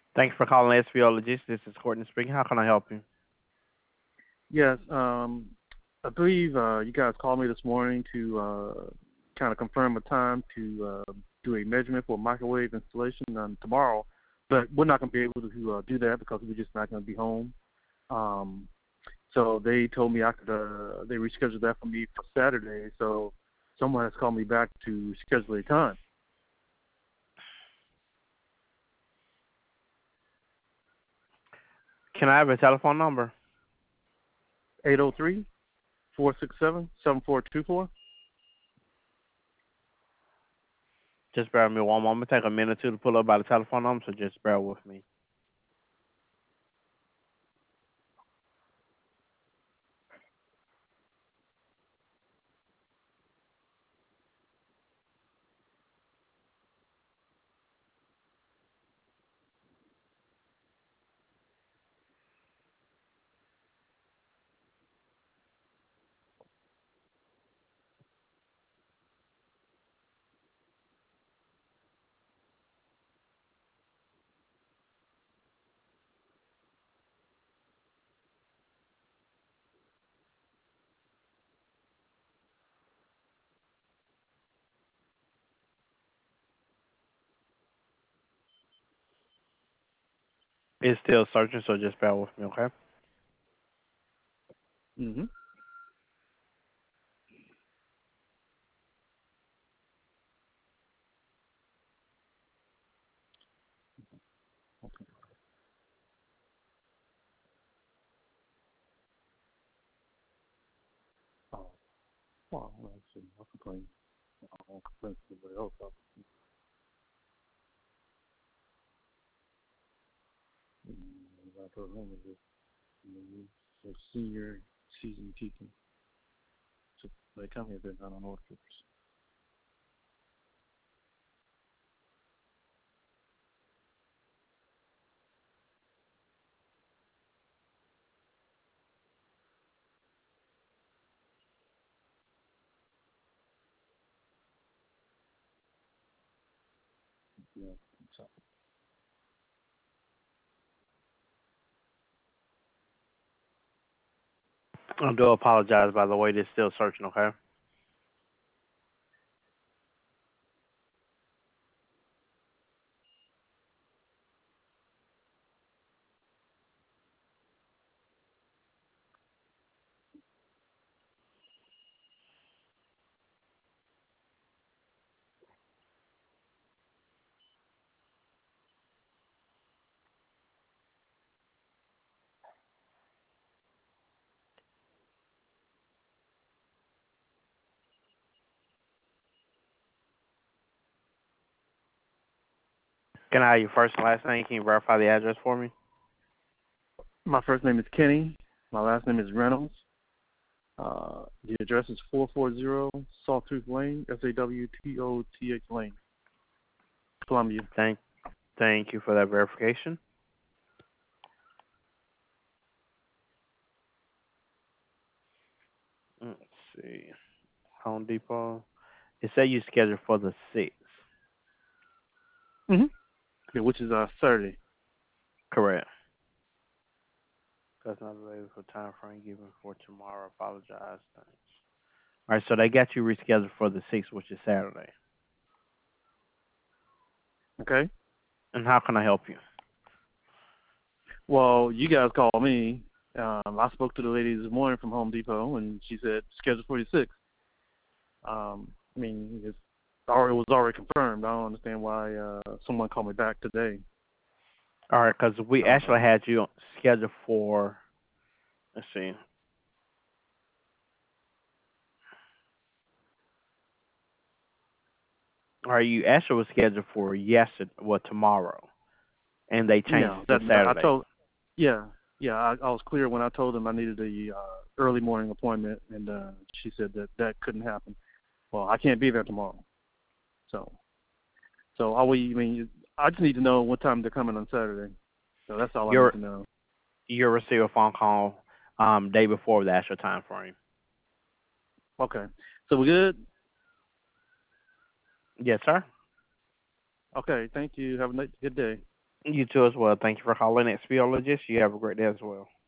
Thanks for calling SVO Logistics. This is Courtney speaking. How can I help you? Yes, I believe you guys called me this morning to kind of confirm a time to do a measurement for a microwave installation tomorrow, but we're not going to be able to do that because we're just not going to be home. Um, so they told me I could, they rescheduled that for me for Saturday, so someone has called me back to schedule a time. Can I have a telephone number? 803-467-7424. Just bear with me one moment. Take a minute or two to pull up by the telephone number, so just bear with me. It's still searching, so just bear with me, okay? Mm-hmm. Okay. Oh, well, let's see. I'll complain. I won't complain to anybody else. I told him is a senior season teaching. So they tell me they're not on order trips. Yeah. So, I do apologize, by the way. It's still searching, okay? Can I have your first and last name? Can you verify the address for me? my first name is Kenny. My last name is Reynolds. The address is 440 Sawtooth Lane, Sawtoth Lane, Columbia. Thank, thank you for that verification. Let's see. Home Depot. It said you scheduled for the 6th. Mm-hmm. Yeah, which is Saturday. Correct. That's not available for time frame given for tomorrow. Apologize. Thanks. All right, so they got you rescheduled for the 6th, which is Saturday. Okay. And how can I help you? Well, you guys called me. I spoke to the lady this morning from Home Depot, and she said schedule 46. I mean, it was already confirmed. I don't understand why someone called me back today. All right, because we actually Um, had you scheduled for, let's see, all right, you actually was scheduled for yesterday, well, tomorrow, and they changed no, it that to I Saturday. told. Yeah, yeah, I was clear when I told them I needed a early morning appointment, and she said that that couldn't happen. Well, I can't be there tomorrow, so all we I mean, I just need to know what time they're coming on Saturday. So that's all I need You're to know. you'll receive a phone call day before the actual time frame. Okay, so we good? Yes, sir. Okay, thank you. Have a good day. You too as well. Thank you for calling Xpiologist. You have a great day as well.